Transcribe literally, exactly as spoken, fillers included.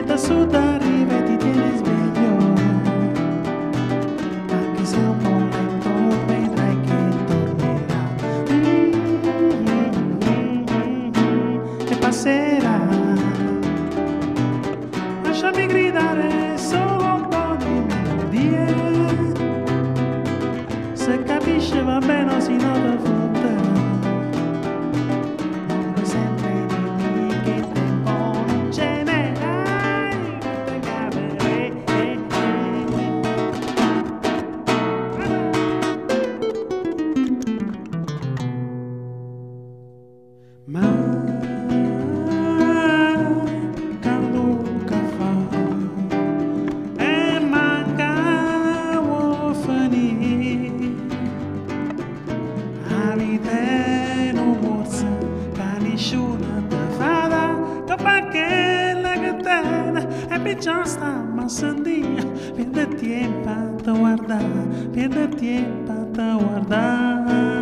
da sud arriva e ti tiene sveglio, anche se è un po' lento vedrai che tornerà. Mm-hmm. E passerà. Lasciami gridare solo un po' di melodie, se capisce va bene o si nota forte. Non puoi sempre dirmi che tempo non ce n'è. Ma già sta ma sentire, pierde tempo da guardare, pierde tempo da guardare.